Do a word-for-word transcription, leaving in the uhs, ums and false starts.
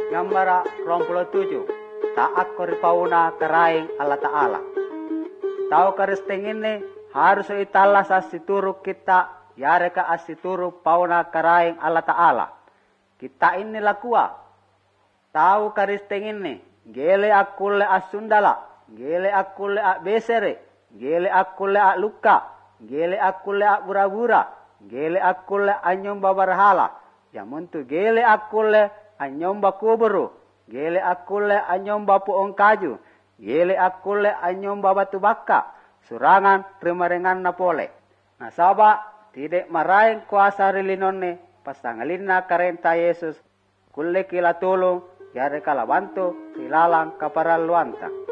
ngambara rompuluh tujuh. Taat kori pauna keraing Allah Ta'ala. Tahu karisteng ini harus itala sasituruk kita yareka asituruk pauna keraing Allah Ta'ala. Kita ini lakua. Tahu karisteng ini gele akule asundala, gele akule ak besere, gele akule ak luka, gele akule ak bura-bura, gele akule anyomba barhala. Yamuntu gele akule anyomba kuburu, gele akule anyomba puong kaju, gele akule anyomba batu baka, surangan rimarengan napole. Nah saba tidak maraing kuasa rilinone pasangalina karenta Yesus kulle kila tulung yare kala bantu kilalang kaparaluanta.